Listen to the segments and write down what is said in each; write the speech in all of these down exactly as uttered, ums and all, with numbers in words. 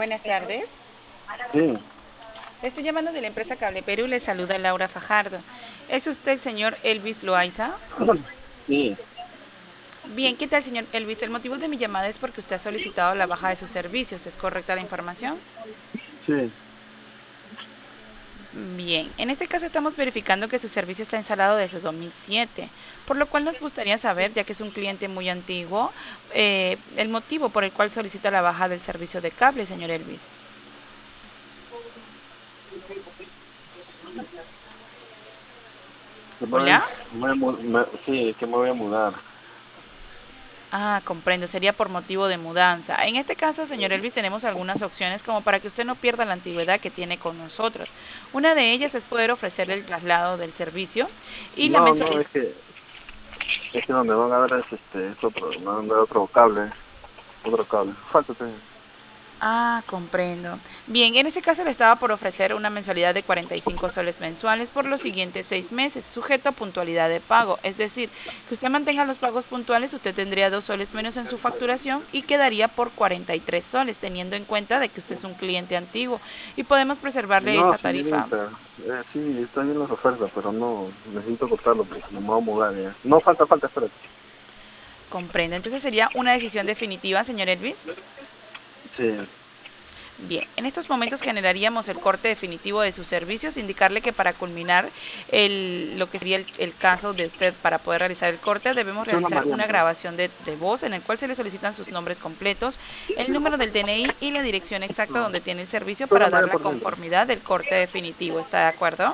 Buenas tardes. Sí, Le estoy llamando de la empresa Cable Perú y le saluda Laura Fajardo. ¿Es usted el señor Elvis Loaiza? sí, Bien, ¿qué tal, señor Elvis? El motivo de mi llamada es porque usted ha solicitado la baja de sus servicios. ¿Es correcta la información? sí. Bien, en este caso estamos verificando que su servicio está instalado desde dos mil siete, por lo cual nos gustaría saber, ya que es un cliente muy antiguo, eh, el motivo por el cual solicita la baja del servicio de cable, señor Elvis. Me voy, ¿Hola? me voy a mu- me- sí, es que me voy a mudar. Ah, comprendo, sería por motivo de mudanza. En este caso, señor Elvis, tenemos algunas opciones como para que usted no pierda la antigüedad que tiene con nosotros. Una de ellas es poder ofrecerle el traslado del servicio y la No, no, mensualidad. es que, es que donde van a dar es este, es otro, me van a dar otro cable, otro cable. Falta Ah, comprendo. Bien, en ese caso le estaba por ofrecer una mensualidad de cuarenta y cinco soles mensuales por los siguientes seis meses, sujeto a puntualidad de pago. Es decir, que usted mantenga los pagos puntuales, usted tendría dos soles menos en su facturación y quedaría por cuarenta y tres soles, teniendo en cuenta de que usted es un cliente antiguo y podemos preservarle No, esa tarifa. señorita, eh, sí, está bien las ofertas, pero no, necesito cortarlo porque me voy a mudar ya. No, falta, falta, espérate. Comprendo. Entonces sería una decisión definitiva, señor Elvis. Sí, Bien, en estos momentos generaríamos el corte definitivo de sus servicios, indicarle que para culminar el, lo que sería el, el caso de usted para poder realizar el corte, debemos soy una realizar una Mariana. grabación de, de voz en el cual se le solicitan sus nombres completos, el número del D N I y la dirección exacta No, donde tiene el servicio soy una para dar Mariana la por dentro. conformidad del corte definitivo. ¿Está de acuerdo?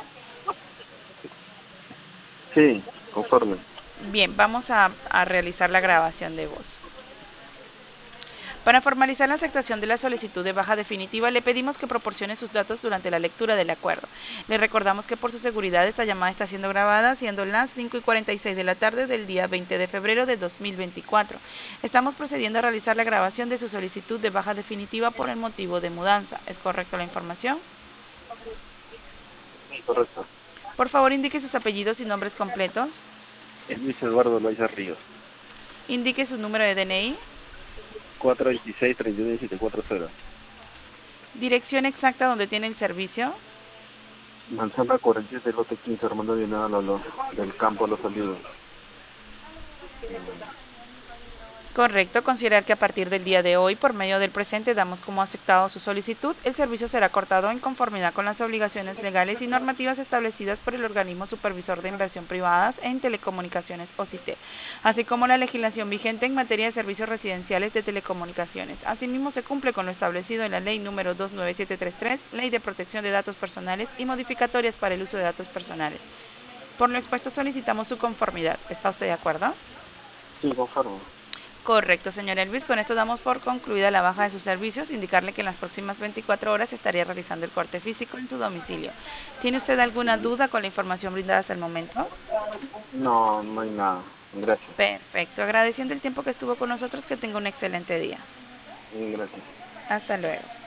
Sí, conforme. Bien, vamos a, a realizar la grabación de voz. Para formalizar la aceptación de la solicitud de baja definitiva, le pedimos que proporcione sus datos durante la lectura del acuerdo. Le recordamos que por su seguridad esta llamada está siendo grabada, siendo las cinco y cuarenta y seis de la tarde del día veinte de febrero de dos mil veinticuatro. Estamos procediendo a realizar la grabación de su solicitud de baja definitiva por el motivo de mudanza. ¿Es correcta la información? Sí, correcto. Por favor, indique sus apellidos y nombres completos. Es Luis Eduardo Loaiza Ríos. Indique su número de D N I. cuatro veintiséis, treinta y uno, diecisiete cuarenta. Dirección exacta donde tiene el servicio. Manzana cuarenta y siete, lote quince, Armando Bienal, Lolo, del campo a los olivos. Correcto, considerar que a partir del día de hoy, por medio del presente, damos como aceptado su solicitud. El servicio será cortado en conformidad con las obligaciones legales y normativas establecidas por el organismo supervisor de inversión privadas en telecomunicaciones O C I T E, así como la legislación vigente en materia de servicios residenciales de telecomunicaciones. Asimismo, se cumple con lo establecido en la Ley número dos nueve siete tres tres, Ley de Protección de Datos Personales y modificatorias para el uso de datos personales. Por lo expuesto, solicitamos su conformidad. ¿Está usted de acuerdo? Sí, conforme. Correcto, señor Elvis. Con esto damos por concluida la baja de sus servicios, indicarle que en las próximas veinticuatro horas estaría realizando el corte físico en su domicilio. ¿Tiene usted alguna duda con la información brindada hasta el momento? No, no hay nada. Gracias. Perfecto. Agradeciendo el tiempo que estuvo con nosotros, que tenga un excelente día. Gracias. Hasta luego.